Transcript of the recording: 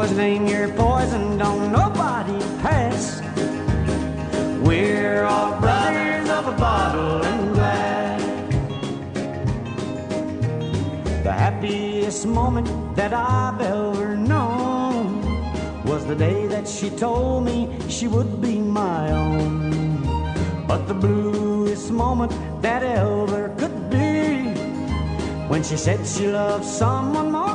Boys, name your poison, don't nobody pass. We're all brothers of a bottle and glass. The happiest moment that I've ever known was the day that she told me she would be my own. But the bluest moment that ever could be when she said she loved someone more